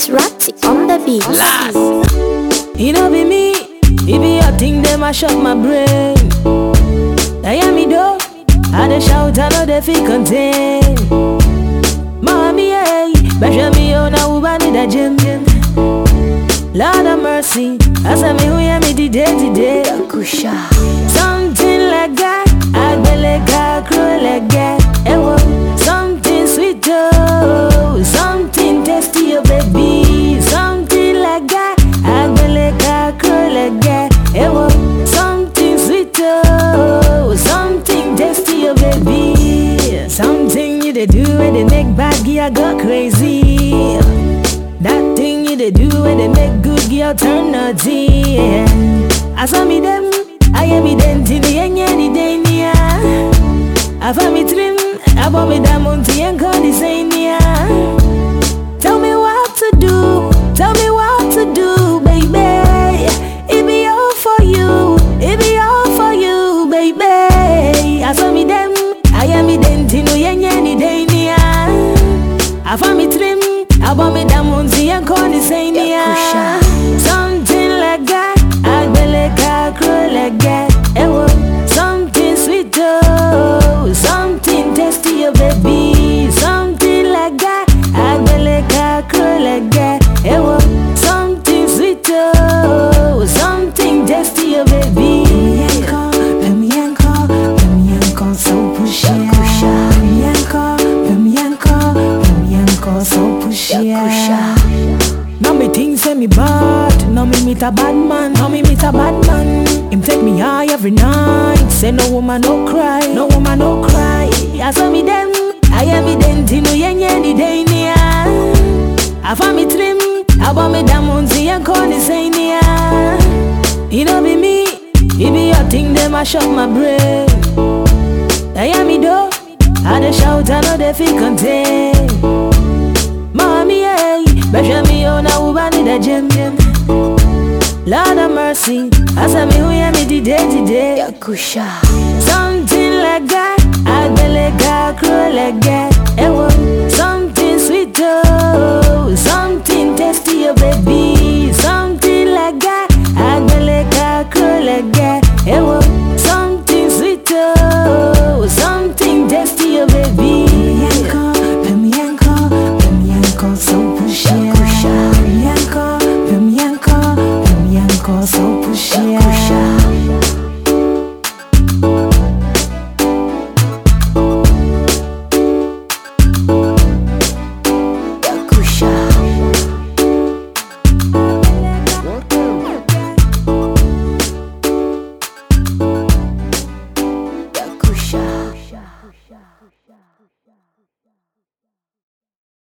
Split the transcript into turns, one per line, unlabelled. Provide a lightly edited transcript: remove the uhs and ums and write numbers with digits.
It's Ratty on the beat.
Last. You know be me, it be your thing they mash up my brain. I am me though, I dey shout I know they feel contain. Mommy, hey, pressure me on a woman in the gym. Lord of mercy, I say me who ya me the day. Something like that, I be like a crow like that. Something sweet oh, something tasty oh baby. Something like that, I be like a crow like that. Something sweet oh, something tasty oh baby. Something you dey do when they make bad girl go crazy. That thing you dey do when they make good girl turn naughty. I saw me them, I am me them till the end of the day. I found me trim, I bought me diamond and call the same. Tell me what to do, tell me what to do, baby. It be all for you, it be all for you, baby. I saw me them, I am me them till the end of the day. I found me trim, I bought me diamond and call the same. Something like that, I be like a crow like that. Something sweet oh, something tasty oh baby. Something like that, I be like a crow like that. Something sweet oh, something tasty oh baby. Pemianko, so push so push Now me think say me bad, now me meet a bad man, Him take me high every night, say no woman no cry, I saw me them, I am me them till no yen the day near. I found me trim, I bought me diamonds and call the same. You know be me, it be your thing they mash up my brain. I am me though, I dey shout I know they feel contain. Mommy, hey, pressure me on a woman in the gym. Lord of mercy, I say me who ya me the day. Something like that, I be like a crow like that. Something